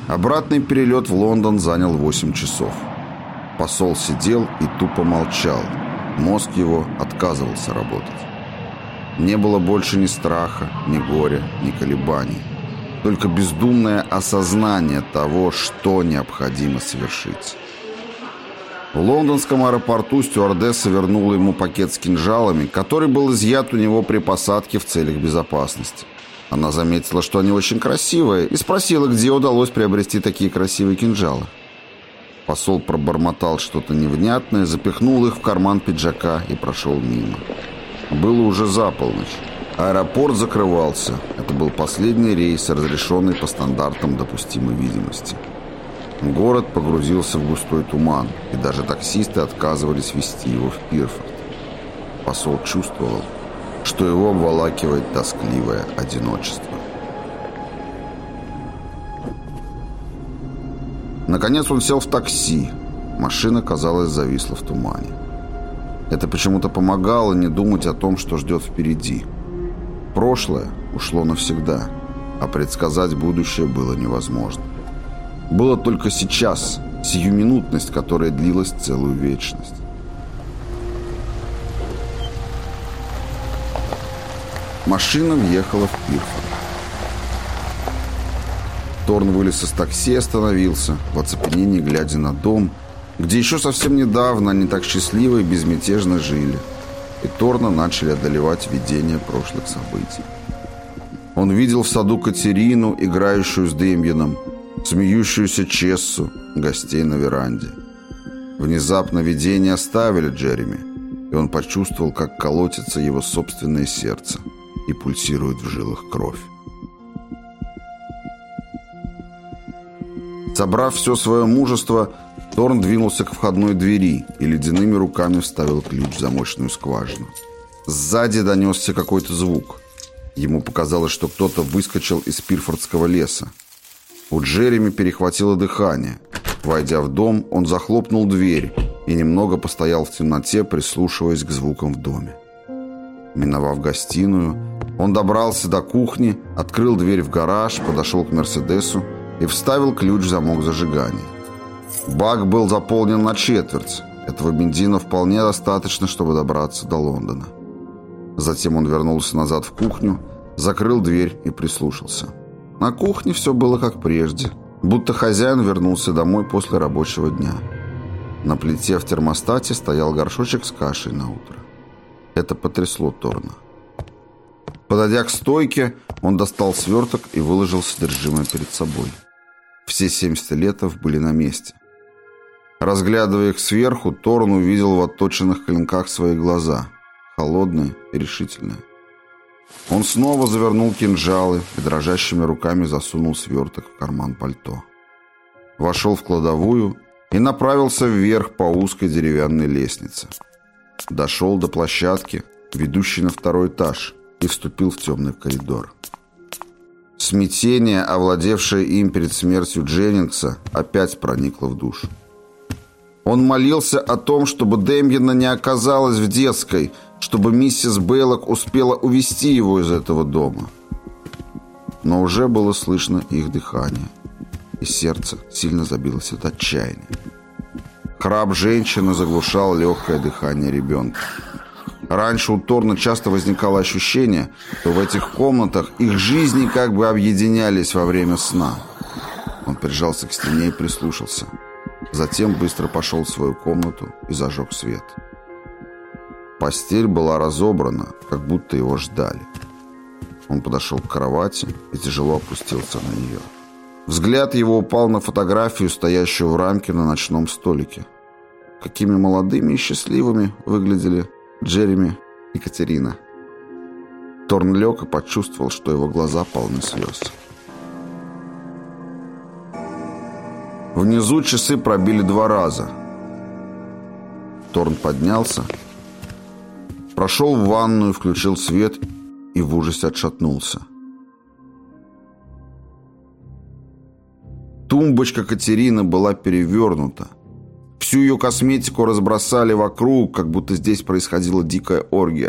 Обратный перелет в Лондон занял 8 часов. Посол сидел и тупо молчал. Мозг его отказывался работать. Не было больше ни страха, ни горя, ни колебаний. Только бездумное осознание того, что необходимо совершить. В лондонском аэропорту стюардесса вернула ему пакет с кинжалами, который был изъят у него при посадке в целях безопасности. Она заметила, что они очень красивые, и спросила, где удалось приобрести такие красивые кинжалы. Посол пробормотал что-то невнятное, запихнул их в карман пиджака и прошел мимо. Было уже за полночь. Аэропорт закрывался. Это был последний рейс, разрешенный по стандартам допустимой видимости. Город погрузился в густой туман, и даже таксисты отказывались везти его в Пирфорд. Посол чувствовал, что его обволакивает тоскливое одиночество. Наконец он сел в такси. Машина, казалось, зависла в тумане. Это почему-то помогало не думать о том, что ждет впереди. Прошлое ушло навсегда, а предсказать будущее было невозможно. Было только сейчас, сиюминутность, которая длилась целую вечность. Машина въехала в Пирфорд. Торн вылез из такси и остановился, в оцепенении глядя на дом, где еще совсем недавно они так счастливо и безмятежно жили. И Торна начали одолевать видения прошлых событий. Он видел в саду Катерину, играющую с Демьяном, смеющуюся Чессу, гостей на веранде. Внезапно видения оставили Джереми, и он почувствовал, как колотится его собственное сердце и пульсирует в жилах кровь. Собрав все свое мужество, Торн двинулся к входной двери и ледяными руками вставил ключ в замочную скважину. Сзади донесся какой-то звук. Ему показалось, что кто-то выскочил из Пирфордского леса. У Джереми перехватило дыхание. Войдя в дом, он захлопнул дверь и немного постоял в темноте, прислушиваясь к звукам в доме. Миновав гостиную, он добрался до кухни, открыл дверь в гараж, подошел к Мерседесу и вставил ключ в замок зажигания. Бак был заполнен на четверть. Этого бензина вполне достаточно, чтобы добраться до Лондона. Затем он вернулся назад в кухню, закрыл дверь и прислушался. На кухне все было как прежде, будто хозяин вернулся домой после рабочего дня. На плите в термостате стоял горшочек с кашей на утро. Это потрясло Торна. Подойдя к стойке, он достал сверток и выложил содержимое перед собой. Все 7 стилетов были на месте. Разглядывая их сверху, Торн увидел в отточенных клинках свои глаза, холодные и решительные. Он снова завернул кинжалы и дрожащими руками засунул сверток в карман пальто. Вошел в кладовую и направился вверх по узкой деревянной лестнице. Дошел до площадки, ведущей на 2-й этаж, и вступил в темный коридор. Смятение, овладевшее им перед смертью Дженнингса, опять проникло в душу. Он молился о том, чтобы Демьяна не оказалось в детской, чтобы миссис Бейлок успела увести его из этого дома. Но уже было слышно их дыхание, и сердце сильно забилось от отчаяния. Храп женщины заглушал легкое дыхание ребенка. Раньше у Торна часто возникало ощущение, что в этих комнатах их жизни как бы объединялись во время сна. Он прижался к стене и прислушался. Затем быстро пошел в свою комнату и зажег свет. Постель была разобрана, как будто его ждали. Он подошел к кровати и тяжело опустился на нее. Взгляд его упал на фотографию, стоящую в рамке на ночном столике. Какими молодыми и счастливыми выглядели Джереми и Катерина. Торн лег и почувствовал, что его глаза полны слез. Внизу часы пробили 2 раза. Торн поднялся, прошел в ванную, включил свет и в ужасе отшатнулся. Тумбочка Катерины была перевернута. Всю ее косметику разбросали вокруг, как будто здесь происходила дикая оргия.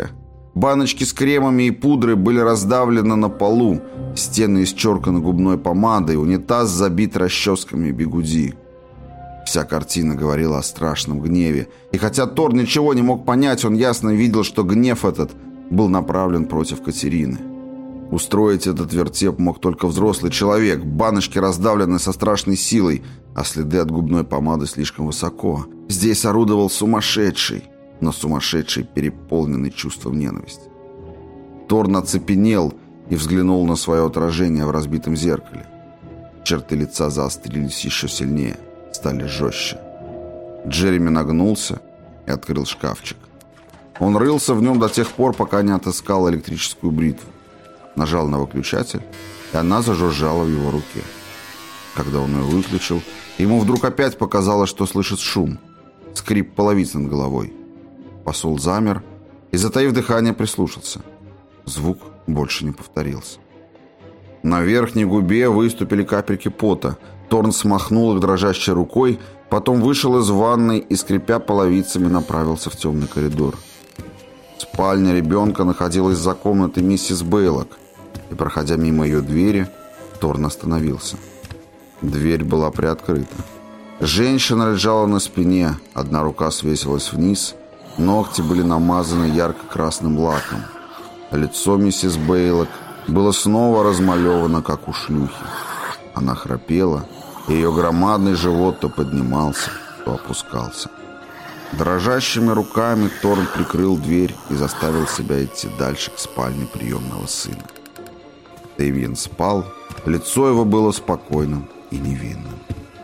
Баночки с кремами и пудрой были раздавлены на полу, стены исчерканы губной помадой, унитаз забит расческами бигуди. Вся картина говорила о страшном гневе, и хотя Торн ничего не мог понять, он ясно видел, что гнев этот был направлен против Катерины. Устроить этот вертеп мог только взрослый человек. Баночки раздавлены со страшной силой, а следы от губной помады слишком высоко. Здесь орудовал сумасшедший, но сумасшедший, переполненный чувством ненависти. Торн оцепенел и взглянул на свое отражение в разбитом зеркале. Черты лица заострились еще сильнее, стали жестче. Джереми нагнулся и открыл шкафчик. Он рылся в нем до тех пор, пока не отыскал электрическую бритву. Нажал на выключатель, и она зажужжала в его руке. Когда он ее выключил, ему вдруг опять показалось, что слышит шум, скрип половиц над головой. Посол замер и, затаив дыхание, прислушался. Звук больше не повторился. На верхней губе выступили капельки пота. Торн смахнул их дрожащей рукой, потом вышел из ванной и, скрипя половицами, направился в темный коридор. Спальня ребенка находилась за комнатой миссис Бейлок, и, проходя мимо ее двери, Торн остановился. Дверь была приоткрыта. Женщина лежала на спине, одна рука свесилась вниз, ногти были намазаны ярко-красным лаком. Лицо миссис Бейлок было снова размалевано, как у шлюхи. Она храпела, и ее громадный живот то поднимался, то опускался. Дрожащими руками Торн прикрыл дверь и заставил себя идти дальше к спальне приемного сына. Дэмиен спал, лицо его было спокойным и невинным.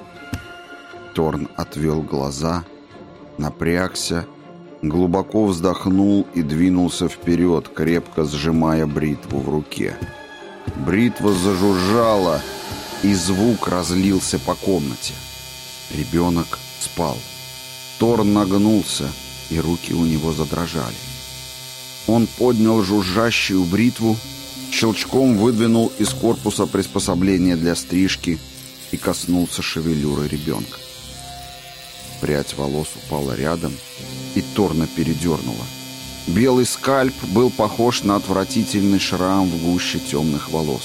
Торн отвел глаза, напрягся, глубоко вздохнул и двинулся вперед, крепко сжимая бритву в руке. Бритва зажужжала, и звук разлился по комнате. Ребенок спал. Торн нагнулся, и руки у него задрожали. Он поднял жужжащую бритву, щелчком выдвинул из корпуса приспособление для стрижки и коснулся шевелюры ребенка. Прядь волос упала рядом, и Торна передернула. Белый скальп был похож на отвратительный шрам в гуще темных волос.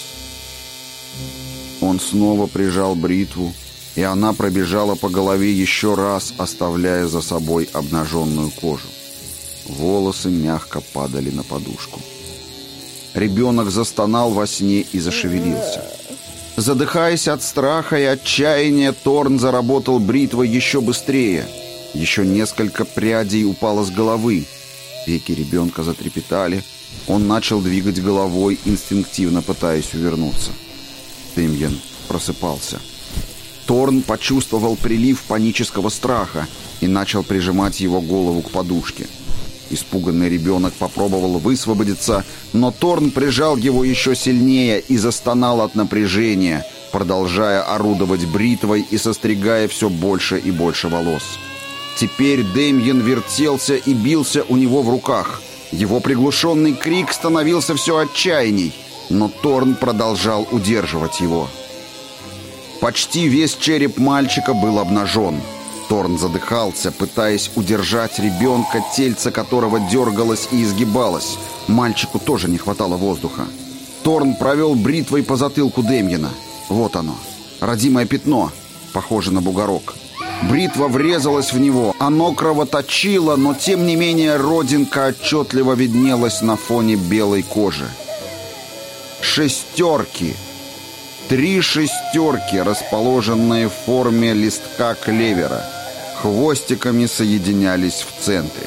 Он снова прижал бритву, и она пробежала по голове еще раз, оставляя за собой обнаженную кожу. Волосы мягко падали на подушку. Ребенок застонал во сне и зашевелился. Задыхаясь от страха и отчаяния, Торн заработал бритвой еще быстрее. Еще несколько прядей упало с головы. Веки ребенка затрепетали. Он начал двигать головой, инстинктивно пытаясь увернуться. Дэмиен просыпался. Торн почувствовал прилив панического страха и начал прижимать его голову к подушке. Испуганный ребенок попробовал высвободиться, но Торн прижал его еще сильнее и застонал от напряжения, продолжая орудовать бритвой и состригая все больше и больше волос. Теперь Дэмиен вертелся и бился у него в руках. Его приглушенный крик становился все отчаянней, но Торн продолжал удерживать его. Почти весь череп мальчика был обнажен. Торн задыхался, пытаясь удержать ребенка, тельце которого дергалось и изгибалось. Мальчику тоже не хватало воздуха. Торн провел бритвой по затылку Дэмиена. Вот оно, родимое пятно, похоже на бугорок. Бритва врезалась в него, оно кровоточило, но тем не менее родинка отчетливо виднелась на фоне белой кожи. Шестерки. 3 шестерки, расположенные в форме листка клевера, хвостиками соединялись в центре.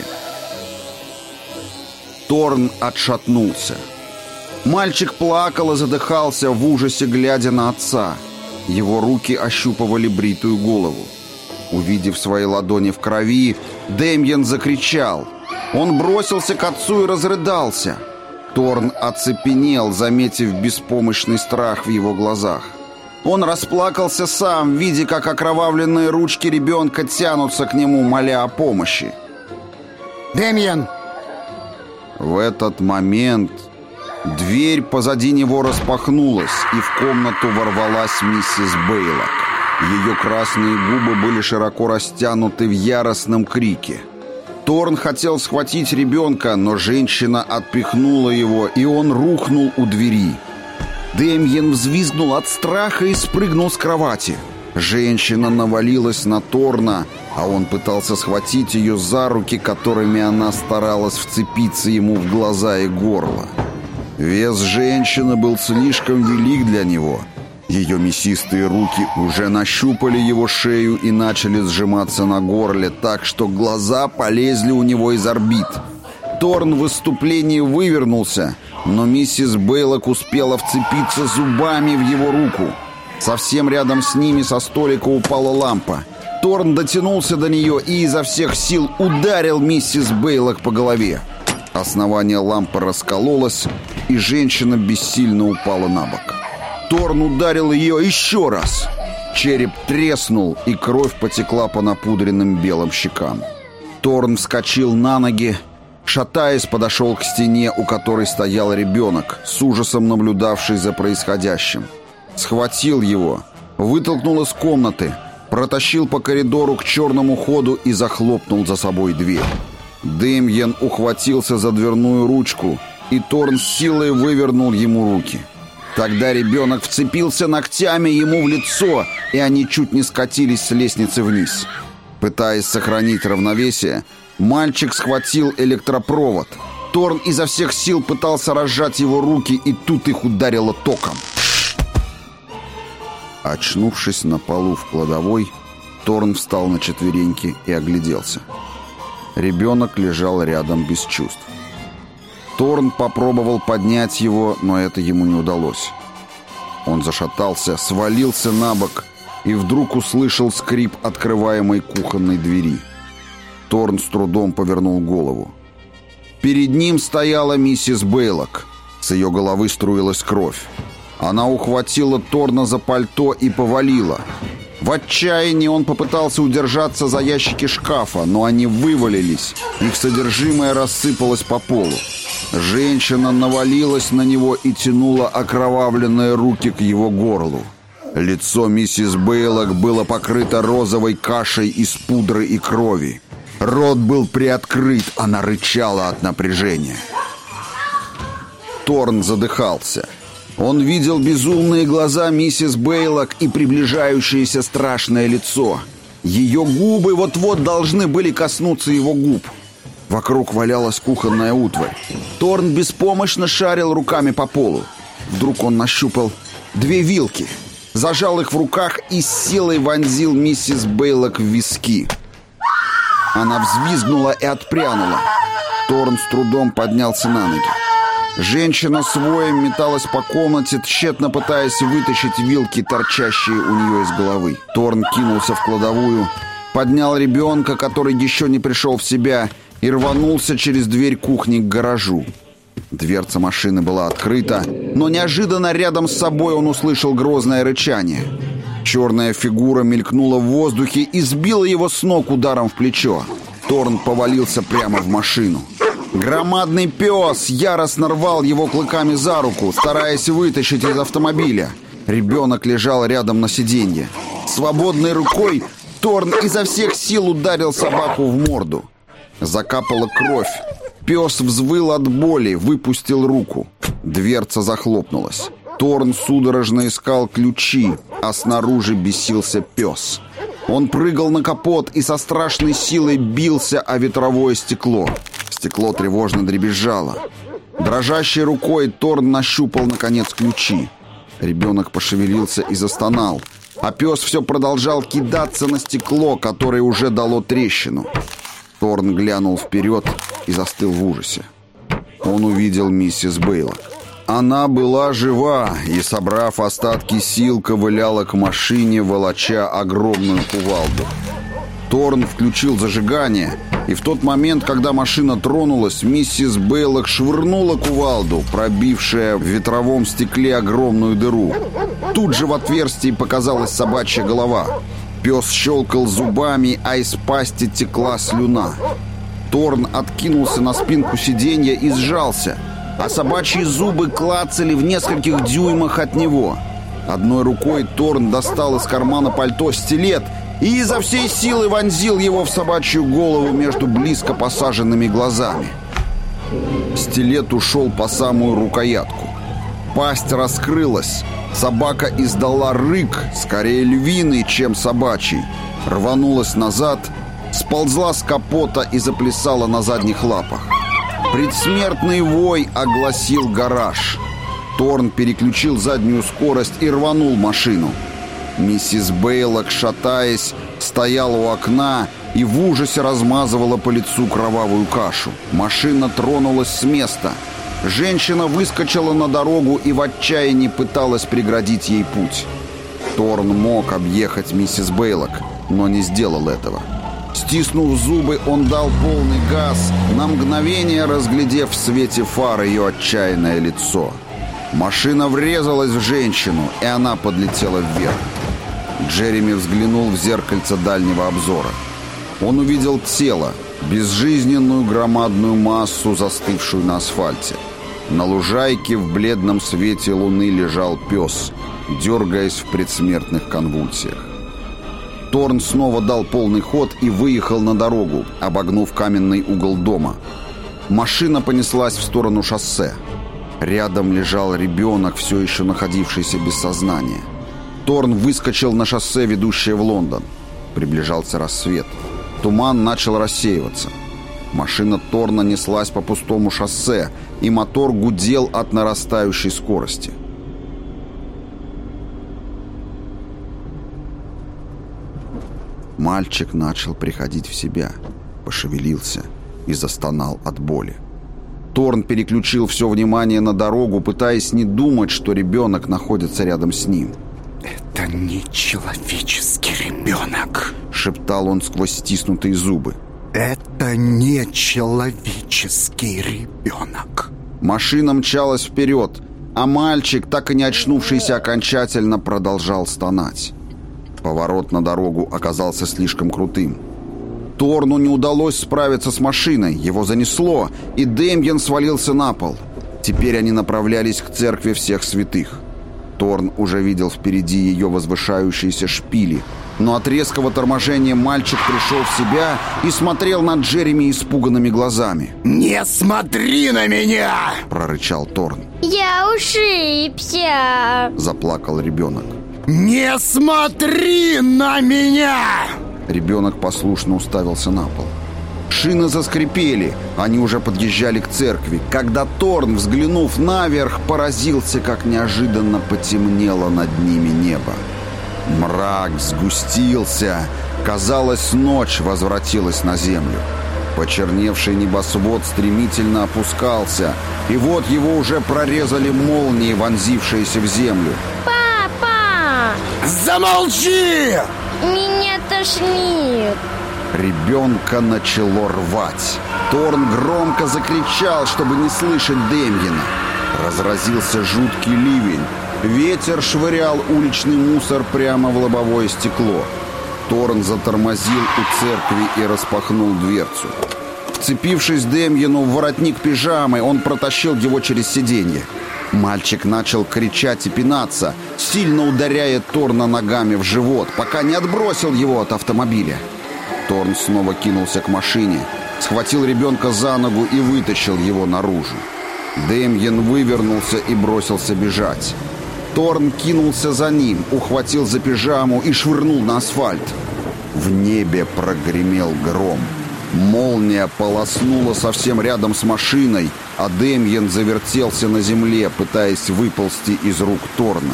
Торн отшатнулся. Мальчик плакал и задыхался в ужасе, глядя на отца. Его руки ощупывали бритую голову. Увидев свои ладони в крови, Дэмиен закричал. Он бросился к отцу и разрыдался. Торн оцепенел, заметив беспомощный страх в его глазах. Он расплакался сам, видя, как окровавленные ручки ребенка тянутся к нему, моля о помощи. «Дэмиен!» В этот момент дверь позади него распахнулась, и в комнату ворвалась миссис Бейлок. Ее красные губы были широко растянуты в яростном крике. Торн хотел схватить ребенка, но женщина отпихнула его, и он рухнул у двери. Дэмьен взвизгнул от страха и спрыгнул с кровати. Женщина навалилась на Торна, а он пытался схватить ее за руки, которыми она старалась вцепиться ему в глаза и горло. Вес женщины был слишком велик для него. Ее мясистые руки уже нащупали его шею и начали сжиматься на горле, так что глаза полезли у него из орбит. Торн в выступлении вывернулся, но миссис Бейлок успела вцепиться зубами в его руку. Совсем рядом с ними со столика упала лампа. Торн дотянулся до нее и изо всех сил ударил миссис Бейлок по голове. Основание лампы раскололось, и женщина бессильно упала на бок. Торн ударил ее еще раз. Череп треснул, и кровь потекла по напудренным белым щекам. Торн вскочил на ноги, шатаясь, подошел к стене, у которой стоял ребенок, с ужасом наблюдавший за происходящим. Схватил его, вытолкнул из комнаты, протащил по коридору к черному ходу и захлопнул за собой дверь. Дэмьен ухватился за дверную ручку, и Торн с силой вывернул ему руки. Тогда ребенок вцепился ногтями ему в лицо, и они чуть не скатились с лестницы вниз. Пытаясь сохранить равновесие, мальчик схватил электропровод. Торн изо всех сил пытался разжать его руки, и тут их ударило током. Очнувшись на полу в кладовой, Торн встал на четвереньки и огляделся. Ребенок лежал рядом без чувств. Торн попробовал поднять его, но это ему не удалось. Он зашатался, свалился на бок и вдруг услышал скрип открываемой кухонной двери. Торн с трудом повернул голову. Перед ним стояла миссис Бейлок. С ее головы струилась кровь. Она ухватила Торна за пальто и повалила. В отчаянии он попытался удержаться за ящики шкафа, но они вывалились. Их содержимое рассыпалось по полу. Женщина навалилась на него и тянула окровавленные руки к его горлу. Лицо миссис Бейлок было покрыто розовой кашей из пудры и крови. Рот был приоткрыт, она рычала от напряжения. Торн задыхался. Он видел безумные глаза миссис Бейлок и приближающееся страшное лицо. Ее губы вот-вот должны были коснуться его губ. Вокруг валялась кухонная утварь. Торн беспомощно шарил руками по полу. Вдруг он нащупал 2 вилки, зажал их в руках и с силой вонзил миссис Бейлок в виски. Она взвизгнула и отпрянула. Торн с трудом поднялся на ноги. Женщина с воем металась по комнате, тщетно пытаясь вытащить вилки, торчащие у нее из головы. Торн кинулся в кладовую, поднял ребенка, который еще не пришел в себя, и рванулся через дверь кухни к гаражу. Дверца машины была открыта, но неожиданно рядом с собой он услышал грозное рычание. Черная фигура мелькнула в воздухе и сбила его с ног ударом в плечо. Торн повалился прямо в машину. Громадный пес яростно рвал его клыками за руку, стараясь вытащить из автомобиля. Ребенок лежал рядом на сиденье. Свободной рукой Торн изо всех сил ударил собаку в морду. Закапала кровь. Пес взвыл от боли, выпустил руку. Дверца захлопнулась. Торн судорожно искал ключи, а снаружи бесился пес. Он прыгал на капот и со страшной силой бился о ветровое стекло. Стекло тревожно дребезжало. Дрожащей рукой Торн нащупал, наконец, ключи. Ребенок пошевелился и застонал, а пес все продолжал кидаться на стекло, которое уже дало трещину. Торн глянул вперед и застыл в ужасе. Он увидел миссис Бейлок. Она была жива и, собрав остатки сил, ковыляла к машине, волоча огромную кувалду. Торн включил зажигание, и в тот момент, когда машина тронулась, миссис Бейлок швырнула кувалду, пробившая в ветровом стекле огромную дыру. Тут же в отверстии показалась собачья голова. Пес щелкал зубами, а из пасти текла слюна. Торн откинулся на спинку сиденья и сжался, а собачьи зубы клацали в нескольких дюймах от него. Одной рукой Торн достал из кармана пальто стилет и изо всей силы вонзил его в собачью голову между близко посаженными глазами. Стилет ушел по самую рукоятку. Пасть раскрылась. Собака издала рык, скорее львиный, чем собачий. Рванулась назад, сползла с капота и заплясала на задних лапах. Предсмертный вой огласил гараж. Торн переключил заднюю скорость и рванул машину. Миссис Бейлок, шатаясь, стояла у окна и в ужасе размазывала по лицу кровавую кашу. Машина тронулась с места. Женщина выскочила на дорогу и в отчаянии пыталась преградить ей путь. Торн мог объехать миссис Бейлок, но не сделал этого. Стиснув зубы, он дал полный газ, на мгновение разглядев в свете фар ее отчаянное лицо. Машина врезалась в женщину, и она подлетела вверх. Джереми взглянул в зеркальце дальнего обзора. Он увидел тело, безжизненную громадную массу, застывшую на асфальте. На лужайке в бледном свете луны лежал пес, дергаясь в предсмертных конвульсиях. Торн снова дал полный ход и выехал на дорогу, обогнув каменный угол дома. Машина понеслась в сторону шоссе. Рядом лежал ребенок, все еще находившийся без сознания. Торн выскочил на шоссе, ведущее в Лондон. Приближался рассвет. Туман начал рассеиваться. Машина Торна неслась по пустому шоссе, и мотор гудел от нарастающей скорости. Мальчик начал приходить в себя, пошевелился и застонал от боли. Торн переключил все внимание на дорогу, пытаясь не думать, что ребенок находится рядом с ним. «Это не человеческий ребенок», — шептал он сквозь стиснутые зубы. «Это не человеческий ребенок». Машина мчалась вперед, а мальчик, так и не очнувшийся окончательно, продолжал стонать. Поворот на дорогу оказался слишком крутым. Торну не удалось справиться с машиной, его занесло, и Дэмьен свалился на пол. Теперь они направлялись к церкви всех святых. Торн уже видел впереди ее возвышающиеся шпили, но от резкого торможения мальчик пришел в себя и смотрел на Джереми испуганными глазами. «Не смотри на меня!» – прорычал Торн. «Я ушибся!» – заплакал ребенок. «Не смотри на меня!» Ребенок послушно уставился на пол. Шины заскрипели, они уже подъезжали к церкви, когда Торн, взглянув наверх, поразился, как неожиданно потемнело над ними небо. Мрак сгустился, казалось, ночь возвратилась на землю. Почерневший небосвод стремительно опускался, и вот его уже прорезали молнии, вонзившиеся в землю. «Папа!» «Замолчи!» «Меня тошнит!» Ребенка начало рвать. Торн громко закричал, чтобы не слышать Дэмьена. Разразился жуткий ливень. Ветер швырял уличный мусор прямо в лобовое стекло. Торн затормозил у церкви и распахнул дверцу. Вцепившись Дэмьену в воротник пижамы, он протащил его через сиденье. Мальчик начал кричать и пинаться, сильно ударяя Торна ногами в живот, пока не отбросил его от автомобиля. Торн снова кинулся к машине, схватил ребенка за ногу и вытащил его наружу. Дэмьен вывернулся и бросился бежать. Торн кинулся за ним, ухватил за пижаму и швырнул на асфальт. В небе прогремел гром. Молния полоснула совсем рядом с машиной, а Дэмьен завертелся на земле, пытаясь выползти из рук Торна.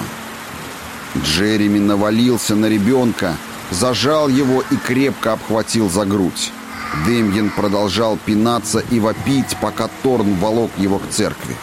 Джереми навалился на ребенка, зажал его и крепко обхватил за грудь. Дэмьен продолжал пинаться и вопить, пока Торн волок его к церкви.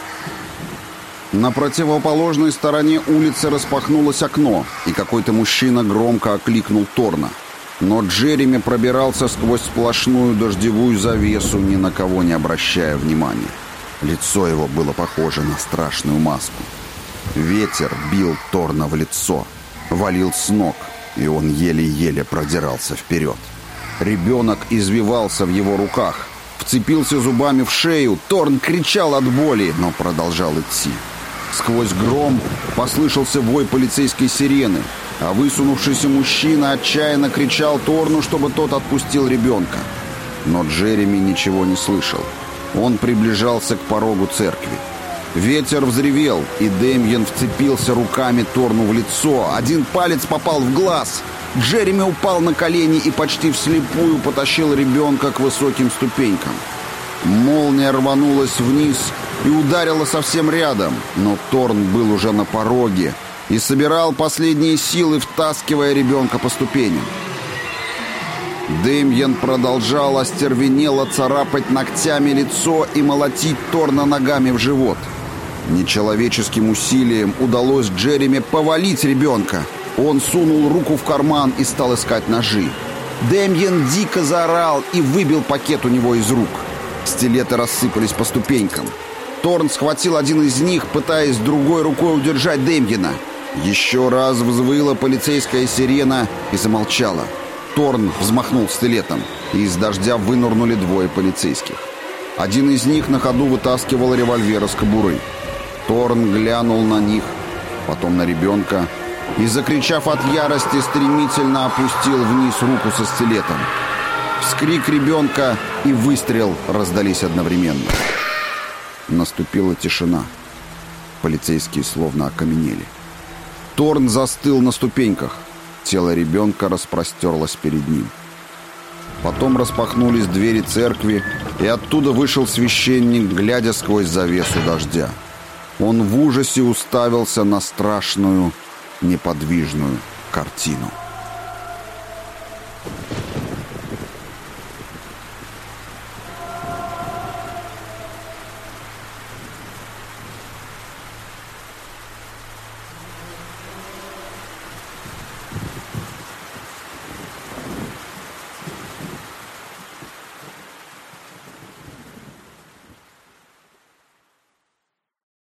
На противоположной стороне улицы распахнулось окно, и какой-то мужчина громко окликнул Торна. Но Джереми пробирался сквозь сплошную дождевую завесу, ни на кого не обращая внимания. Лицо его было похоже на страшную маску. Ветер бил Торна в лицо, валил с ног, и он еле-еле продирался вперед. Ребенок извивался в его руках, вцепился зубами в шею. Торн кричал от боли, но продолжал идти. Сквозь гром послышался вой полицейской сирены. а высунувшийся мужчина отчаянно кричал Торну, чтобы тот отпустил ребенка. Но Джереми ничего не слышал. Он приближался к порогу церкви. Ветер взревел, и Дэмьен вцепился руками Торну в лицо. Один палец попал в глаз. Джереми упал на колени и почти вслепую потащил ребенка к высоким ступенькам. Молния рванулась вниз и ударила совсем рядом, но Торн был уже на пороге и собирал последние силы, втаскивая ребенка по ступеням. Дэмьен продолжал остервенело царапать ногтями лицо и молотить Торна ногами в живот. Нечеловеческим усилием удалось Джереми повалить ребенка. Он сунул руку в карман и стал искать ножи. Дэмьен дико заорал и выбил пакет у него из рук. Стилеты рассыпались по ступенькам. Торн схватил один из них, пытаясь другой рукой удержать Дэмьена. Еще раз взвыла полицейская сирена и замолчала. Торн взмахнул стилетом, и из дождя вынырнули двое полицейских. Один из них на ходу вытаскивал револьвер из кобуры. Торн глянул на них, потом на ребенка, и, закричав от ярости, стремительно опустил вниз руку со стилетом. Вскрик ребенка и выстрел раздались одновременно. Наступила тишина. Полицейские словно окаменели. Торн застыл на ступеньках. Тело ребенка распростерлось перед ним. Потом распахнулись двери церкви, и оттуда вышел священник, глядя сквозь завесу дождя. Он в ужасе уставился на страшную, неподвижную картину.